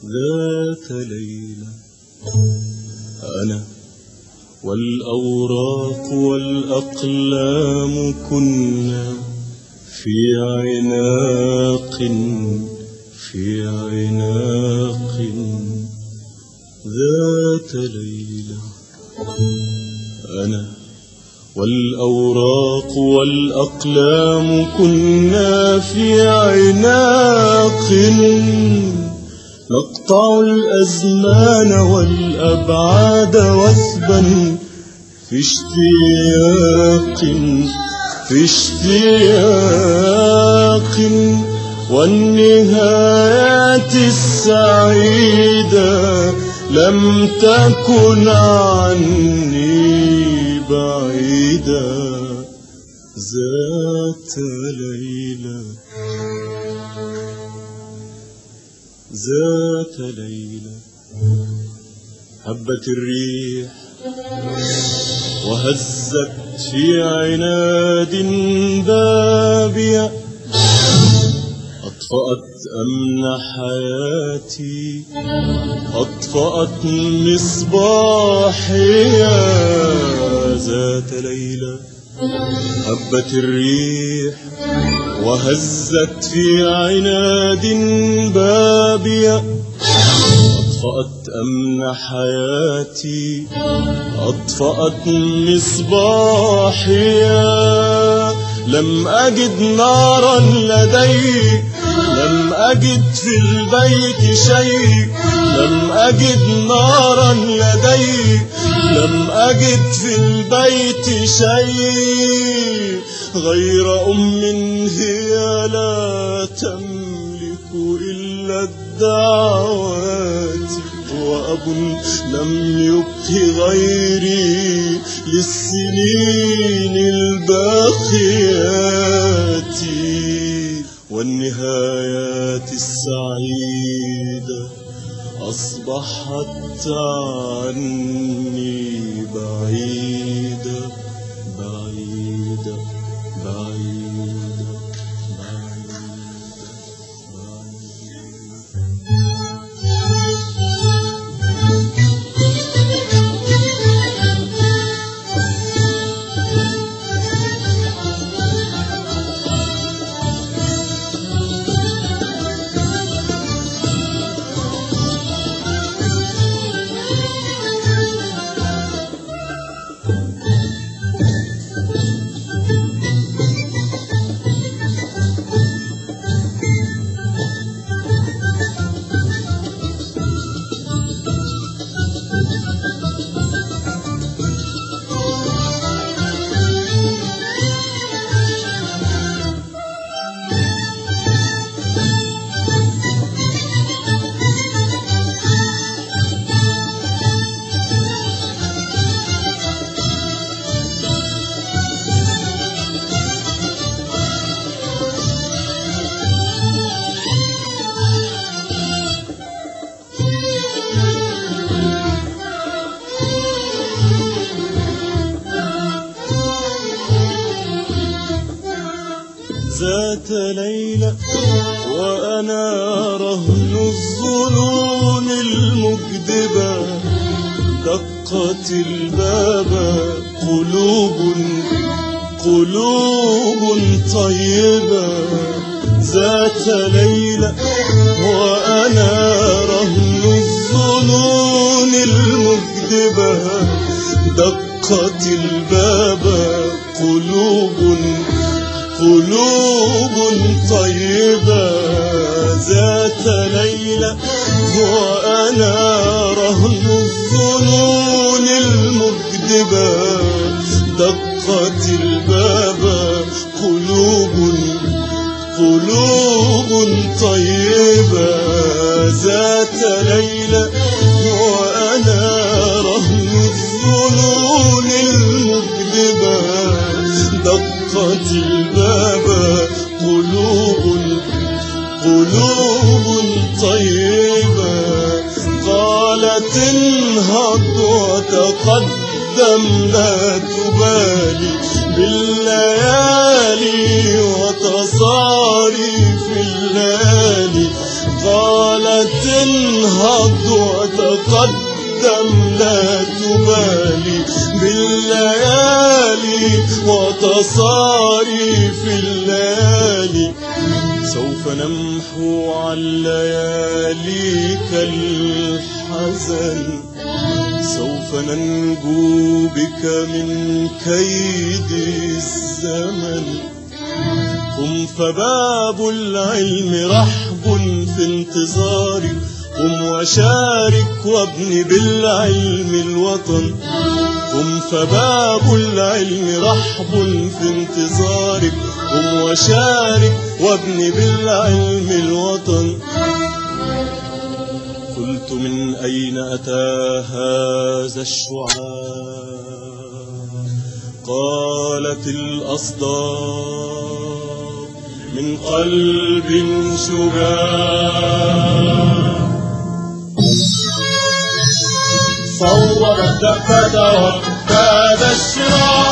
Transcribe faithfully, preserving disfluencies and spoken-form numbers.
ذات ليلة أنا والأوراق والأقلام كنا في عناق في عناق ذات ليلة أنا والأوراق والأقلام كنا في عناق نقطع الأزمان والأبعاد وثبا في اشتياق في اشتياق والنهايات السعيدة لم تكن عني بعيدة ذات ليلة ذات ليلة هبت الريح وهزت في عناد بابية أطفأت أمن حياتي أطفأت مصباحي ذات ليلة هبت الريح وهزت في عناد بابية أطفأت أمن حياتي أطفأت مصباحي لم أجد نارا لدي لم أجد في البيت شيء لم أجد نارا لدي لم أجد في البيت شيء غير أم هي لا تملك إلا الدعوات وأب لم يبق غيري للسنين الباقيات والنهايات السعيدة أصبحت عني بعيدة بعيدة بعيدة بعيدة ذات ليلة وأنا رهن الظنون المكذبة دقت الباب قلوب قلوب طيبة ذات ليلة وأنا رهن الظنون المكذبة دقت الباب قلوب قلوب طيبة ذات ليلة وأنا رهن الظنون المكذبة دقت الباب قلوب قلوب طيبة ذات ليلة وأنا رهن الظنون المكذبة دقت الباب قلوب قلوب طيبة قالت انهض وتقدم لا تبالي بالليالي وتصاري في الليالي قالت انهض تنهض وتقدم لا تبالي بالليالي وتصاريف الليالي. سوف نمحو عن لياليك الحزن، سوف ننجو بك من كيد الزمن. قم فباب العلم رحب في انتظارك، قم وشارك وابن بالعلم الوطن. قم فباب العلم رحب في انتظارك، قم وشارك وابن بالعلم الوطن. قلت من أين أتى هذا الشعاع؟ قالت الأصداء من قلب شجاع. صور الدفة وابتدى الشراع،